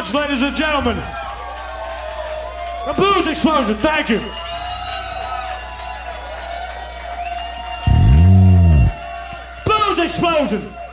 much, ladies and gentlemen. The Blues Explosion, thank you. Blues Explosion.